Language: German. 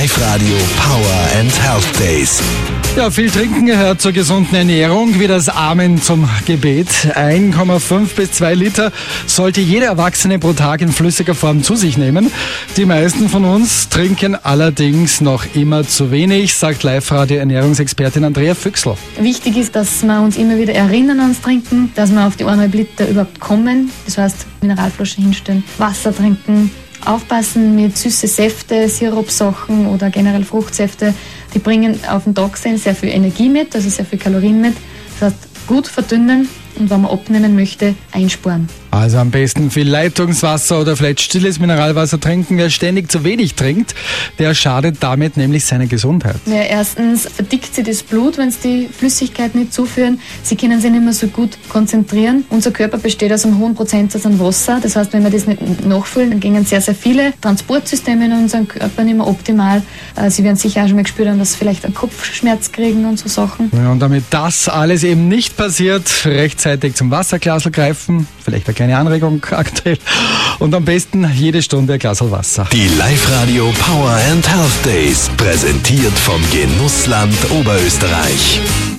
Live-Radio Power and Health Days. Ja, viel Trinken gehört zur gesunden Ernährung, wie das Amen zum Gebet. 1,5 bis 2 Liter sollte jeder Erwachsene pro Tag in flüssiger Form zu sich nehmen. Die meisten von uns trinken allerdings noch immer zu wenig, sagt Live-Radio-Ernährungsexpertin Andrea Füchsl. Wichtig ist, dass wir uns immer wieder erinnern ans Trinken, dass wir auf die 1,5 Liter überhaupt kommen. Das heißt, Mineralflasche hinstellen, Wasser trinken, aufpassen mit süße Säfte, Sirupsachen oder generell Fruchtsäfte. Die bringen auf den Tag gesehen sehr viel Energie mit, also sehr viel Kalorien mit. Das heißt, gut verdünnen und wenn man abnehmen möchte, einsparen. Also am besten viel Leitungswasser oder vielleicht stilles Mineralwasser trinken. Wer ständig zu wenig trinkt, der schadet damit nämlich seiner Gesundheit. Ja, erstens verdickt sie das Blut, wenn sie die Flüssigkeit nicht zuführen. Sie können sich nicht mehr so gut konzentrieren. Unser Körper besteht aus einem hohen Prozentsatz an Wasser. Das heißt, wenn wir das nicht nachfüllen, dann gehen sehr, sehr viele Transportsysteme in unserem Körper nicht mehr optimal. Sie werden sicher auch schon mal gespürt haben, dass sie vielleicht einen Kopfschmerz kriegen und so Sachen. Ja, und damit das alles eben nicht passiert, rechtzeitig zum Wasserglasl greifen, vielleicht eine kleine Anregung aktuell, und am besten jede Stunde ein Glas Wasser. Die Live-Radio Power and Health Days, präsentiert vom Genussland Oberösterreich.